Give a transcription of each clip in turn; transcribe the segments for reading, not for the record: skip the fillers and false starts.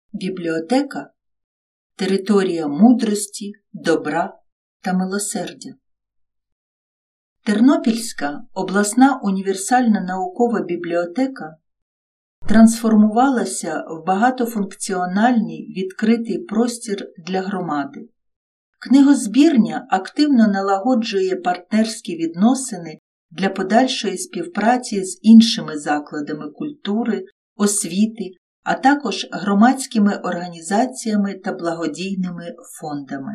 Бібліотека – територія мудрості, добра та милосердя. Тернопільська обласна універсальна наукова бібліотека трансформувалася в багатофункціональний відкритий простір для громади. Книгозбірня активно налагоджує партнерські відносини для подальшої співпраці з іншими закладами культури, освіти, а також громадськими організаціями та благодійними фондами.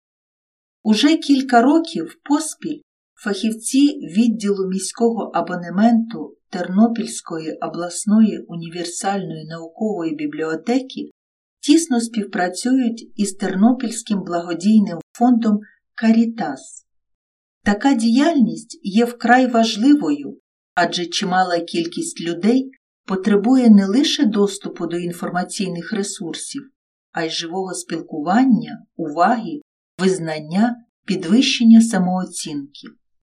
Уже кілька років поспіль фахівці відділу міського абонементу Тернопільської обласної універсальної наукової бібліотеки тісно співпрацюють із Тернопільським благодійним фондом «Карітас». Така діяльність є вкрай важливою, адже чимала кількість людей потребує не лише доступу до інформаційних ресурсів, а й живого спілкування, уваги, визнання, підвищення самооцінки.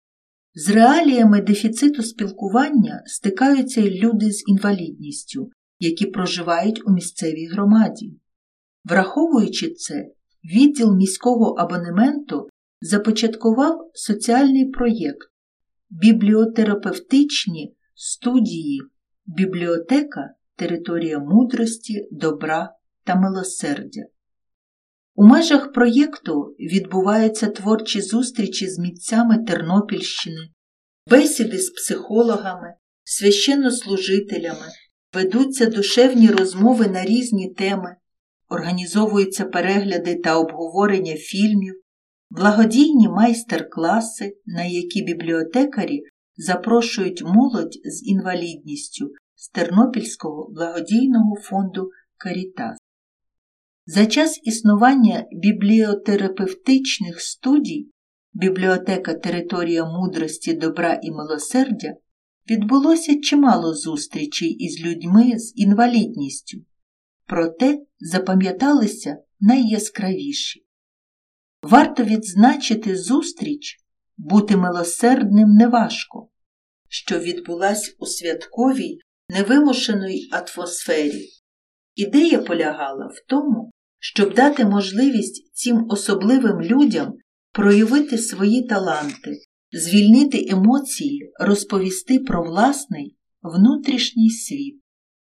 З реаліями дефіциту спілкування стикаються й люди з інвалідністю, які проживають у місцевій громаді. Враховуючи це, відділ міського абонементу започаткував соціальний проєкт «Бібліотерапевтичні студії Бібліотека – територія мудрості, добра та милосердя». У межах проєкту відбуваються творчі зустрічі з митцями Тернопільщини, бесіди з психологами, священнослужителями, ведуться душевні розмови на різні теми, організовуються перегляди та обговорення фільмів, благодійні майстер-класи, на які бібліотекарі запрошують молодь з інвалідністю з Тернопільського благодійного фонду «Карітас». За час існування бібліотерапевтичних студій «Бібліотека – територія мудрості, добра і милосердя» відбулося чимало зустрічей із людьми з інвалідністю, проте запам'яталися найяскравіші. Варто відзначити зустріч «Бути милосердним неважко», що відбулась у святковій, невимушеній атмосфері. Ідея полягала в тому, щоб дати можливість цим особливим людям проявити свої таланти, звільнити емоції, розповісти про власний внутрішній світ.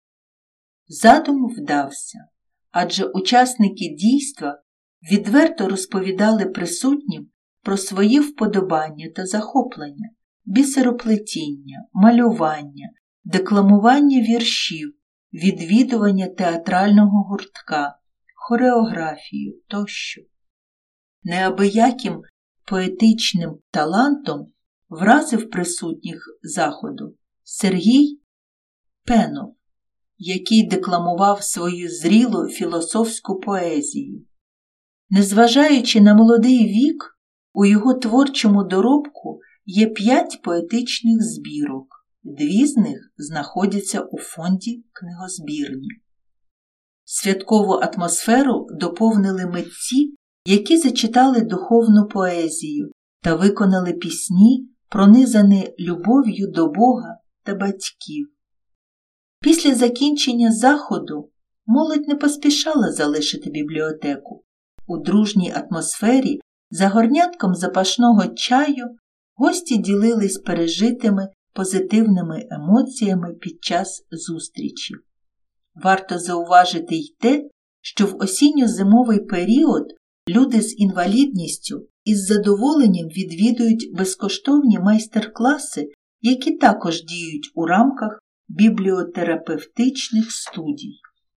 Задум вдався, адже учасники дійства відверто розповідали присутнім про свої вподобання та захоплення, бісероплетіння, малювання, декламування віршів, відвідування театрального гуртка, хореографію тощо. Неабияким поетичним талантом вразив присутніх заходу Сергій Пенов, який декламував свою зрілу філософську поезію. Незважаючи на молодий вік, у його творчому доробку є 5 поетичних збірок, 2 з них знаходяться у фонді книгозбірні. Святкову атмосферу доповнили митці, які зачитали духовну поезію та виконали пісні, пронизані любов'ю до Бога та батьків. Після закінчення заходу молодь не поспішала залишити бібліотеку. У дружній атмосфері за горнятком запашного чаю гості ділились пережитими позитивними емоціями під час зустрічі. Варто зауважити й те, що в осінньо-зимовий період люди з інвалідністю із задоволенням відвідують безкоштовні майстер-класи, які також діють у рамках бібліотерапевтичних студій.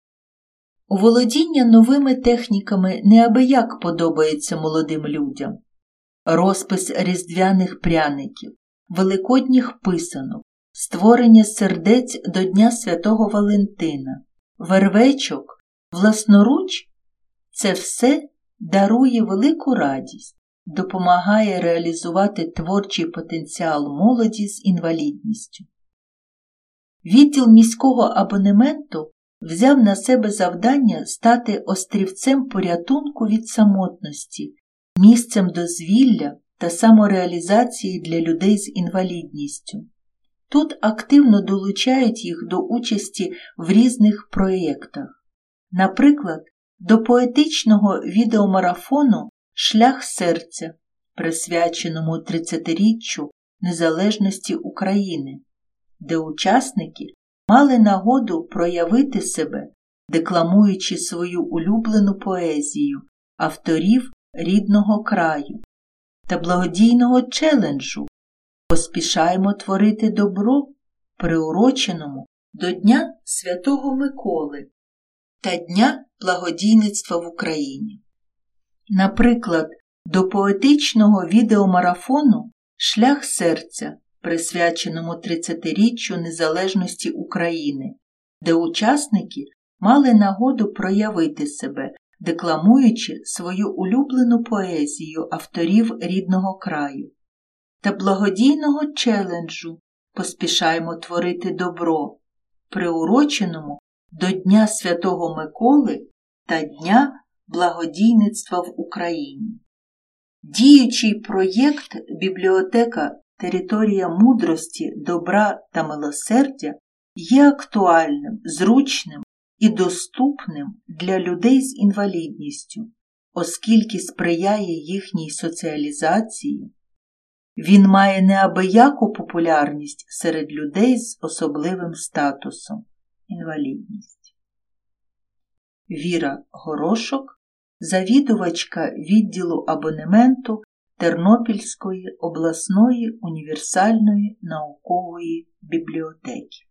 Володіння новими техніками неабияк подобається молодим людям. Розпис різдвяних пряників, великодніх писанок, створення сердець до Дня Святого Валентина, вервечок, власноруч – це все дарує велику радість, допомагає реалізувати творчий потенціал молоді з інвалідністю. Відділ міського абонементу взяв на себе завдання стати острівцем порятунку від самотності, місцем дозвілля та самореалізації для людей з інвалідністю. Тут активно долучають їх до участі в різних проєктах. Наприклад, до поетичного відеомарафону «Шлях серця», присвяченому 30-річчю незалежності України, де учасники мали нагоду проявити себе, декламуючи свою улюблену поезію авторів рідного краю, та благодійного челенджу «Поспішаємо творити добро», приуроченому до Дня Святого Миколи та Дня благодійництва в Україні. Наприклад, до поетичного відеомарафону «Шлях серця», присвяченому 30-річчю незалежності України, де учасники мали нагоду проявити себе, декламуючи свою улюблену поезію авторів рідного краю, та благодійного челенджу «Поспішаємо творити добро», приуроченому до Дня Святого Миколи та Дня благодійництва в Україні. Діючий проєкт «Бібліотека. Територія мудрості, добра та милосердя» є актуальним, зручним і доступним для людей з інвалідністю, оскільки сприяє їхній соціалізації. Він має неабияку популярність серед людей з особливим статусом – інвалідність. Віра Горошок, завідувачка відділу абонементу Тернопільської обласної універсальної наукової бібліотеки.